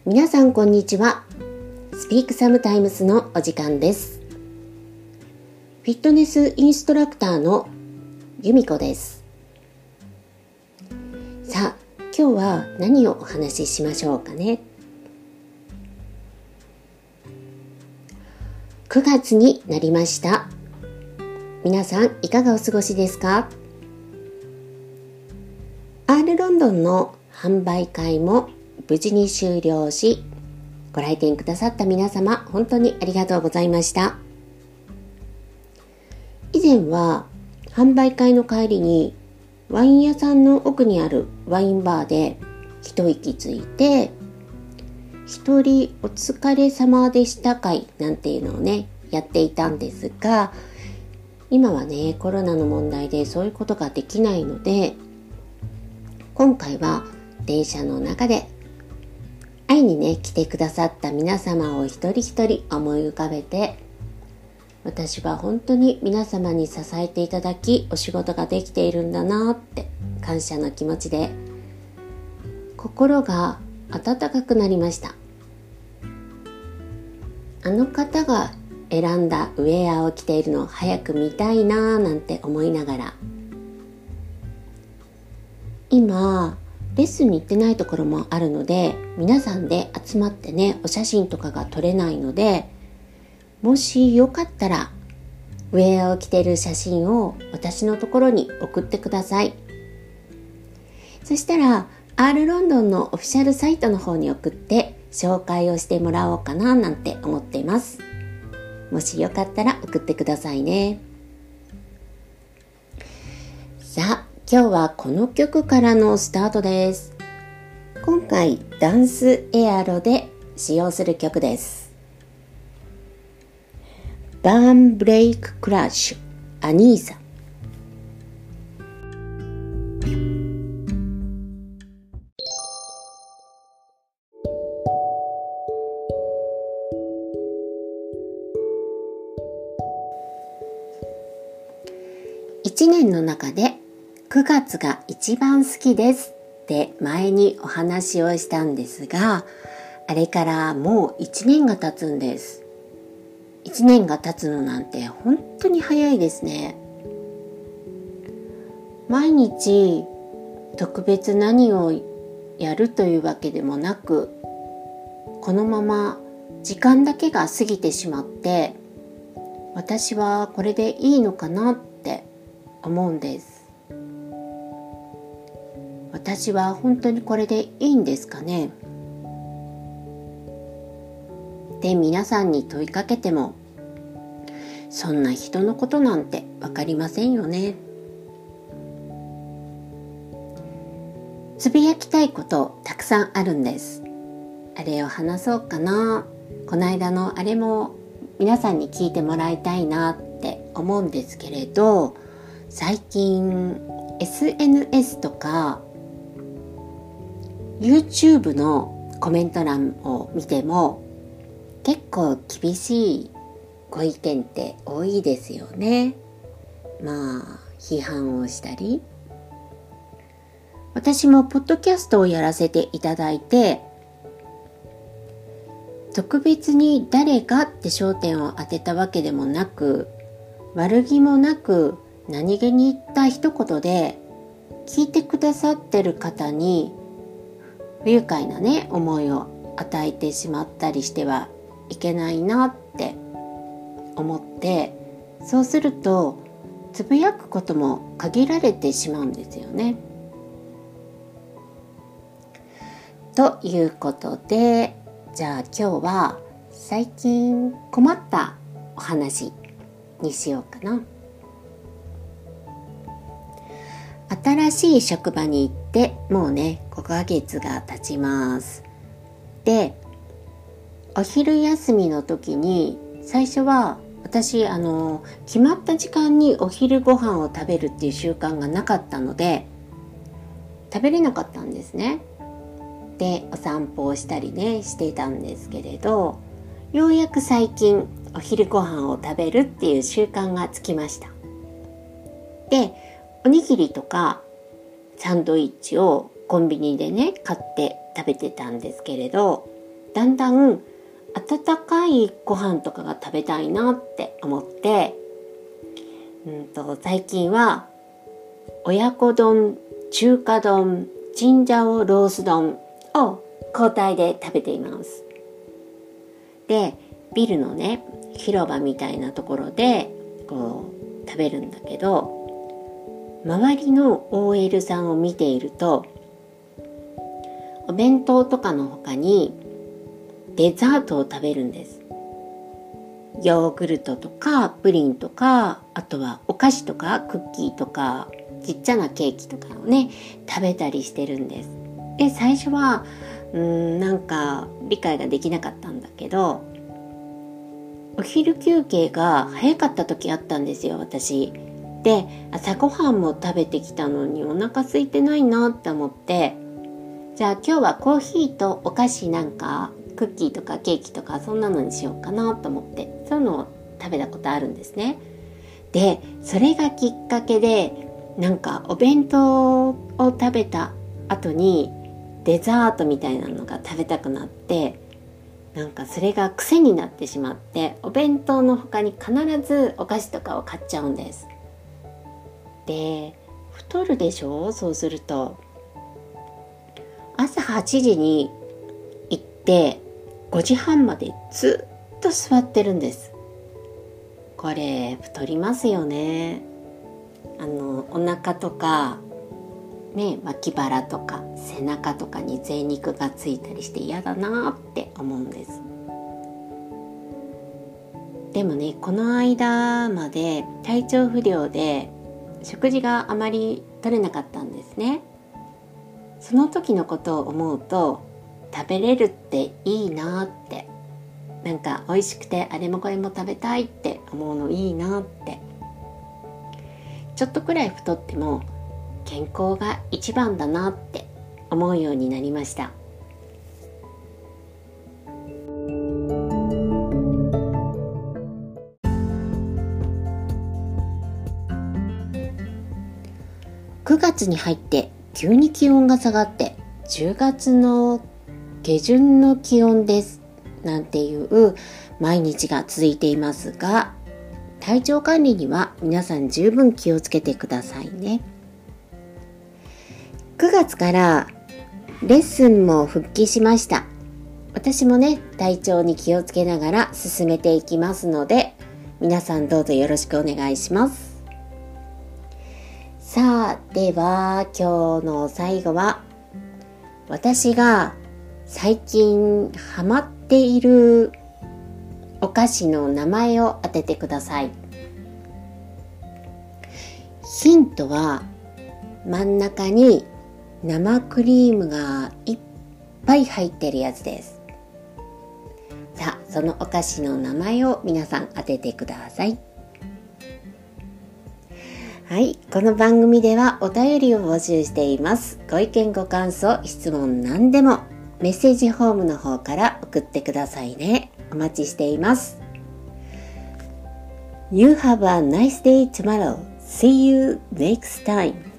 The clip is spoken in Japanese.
皆さんこんにちは。スピークサムタイムスのお時間です。フィットネスインストラクターの由美子です。さあ、今日は何をお話ししましょうかね。9月になりました。皆さんいかがお過ごしですか？ R ロンドンの販売会も無事に終了し、ご来店くださった皆様本当にありがとうございました。以前は販売会の帰りにワイン屋さんの奥にあるワインバーで一息ついて、一人お疲れ様でした会なんていうのをねやっていたんですが、今はねコロナの問題でそういうことができないので、今回は電車の中で会いにね来てくださった皆様を一人一人思い浮かべて、私は本当に皆様に支えていただきお仕事ができているんだなって感謝の気持ちで心が温かくなりました。あの方が選んだウェアを着ているのを早く見たいななんて思いながら、今レッスンに行ってないところもあるので、皆さんで集まってねお写真とかが撮れないので、もしよかったらウェアを着ている写真を私のところに送ってください。そしたら R ロンドンのオフィシャルサイトの方に送って紹介をしてもらおうかななんて思っています。もしよかったら送ってくださいね。さあ、今日はこの曲からのスタートです。今回ダンスエアロで使用する曲です。バーンブレイククラッシュアニーサ。1年の中で9月が一番好きですって前にお話をしたんですが、あれからもう1年が経つんです。1年が経つのなんて本当に早いですね。毎日特別何をやるというわけでもなく、このまま時間だけが過ぎてしまって、私はこれでいいのかなって思うんです。私は本当にこれでいいんですかね。で、皆さんに問いかけても、そんな人のことなんてわかりませんよね。つぶやきたいことたくさんあるんです。あれを話そうかな。この間のあれも皆さんに聞いてもらいたいなって思うんですけれど、最近 SNS とか YouTube のコメント欄を見ても結構厳しいご意見って多いですよね。批判をしたり、私もポッドキャストをやらせていただいて、特別に誰がって焦点を当てたわけでもなく、悪気もなく何気に言った一言で聞いてくださってる方に不愉快なね思いを与えてしまったりしてはいけないなって思って、そうするとつぶやくことも限られてしまうんですよね。ということで、じゃあ今日は最近困ったお話にしようかな。新しい職場に行ってもうね5ヶ月が経ちます。で、お昼休みの時に最初は私決まった時間にお昼ご飯を食べるっていう習慣がなかったので食べれなかったんですね。で、お散歩をしたりねしていたんですけれど、ようやく最近お昼ご飯を食べるっていう習慣がつきました。で、おにぎりとかサンドイッチをコンビニでね買って食べてたんですけれど、 だんだん温かいご飯とかが食べたいなって思って、最近は親子丼、中華丼、チンジャオロース丼を交代で食べています。で、ビルのね、広場みたいなところで食べるんだけど、周りの OL さんを見ていると、お弁当とかの他にデザートを食べるんです。ヨーグルトとかプリンとか、あとはお菓子とかクッキーとかちっちゃなケーキとかをね食べたりしてるんです。で、最初はなんか理解ができなかったんだけど、お昼休憩が早かった時あったんですよ、私。で、朝ごはんも食べてきたのにお腹空いてないなって思って、じゃあ今日はコーヒーとお菓子なんかクッキーとかケーキとかそんなのにしようかなと思って、そういうのを食べたことあるんですね。で、それがきっかけで、なんかお弁当を食べた後にデザートみたいなのが食べたくなって、なんかそれが癖になってしまって、お弁当の他に必ずお菓子とかを買っちゃうんです。で、太るでしょ？そうすると朝8時に行って5時半までずっと座ってるんです。これ太りますよね。お腹とかね、脇腹とか背中とかに贅肉がついたりして嫌だなって思うんです。でもね、この間まで体調不良で食事があまり取れなかったんですね。その時のことを思うと、食べれるっていいなって、なんか美味しくてあれもこれも食べたいって思うのいいなって。ちょっとくらい太っても健康が一番だなって思うようになりました。9月に入って急に気温が下がって、10月の下旬の気温ですなんていう毎日が続いていますが、体調管理には皆さん十分気をつけてくださいね。9月からレッスンも復帰しました。私もね、体調に気をつけながら進めていきますので、皆さんどうぞよろしくお願いします。さあ、では今日の最後は、私が最近ハマっているお菓子の名前を当ててください。ヒントは、真ん中に生クリームがいっぱい入ってるやつです。さあ、そのお菓子の名前を皆さん当ててください。はい、この番組ではお便りを募集しています。ご意見ご感想、質問何でもメッセージフォームの方から送ってくださいね。お待ちしています。You have a nice day tomorrow. See you next time.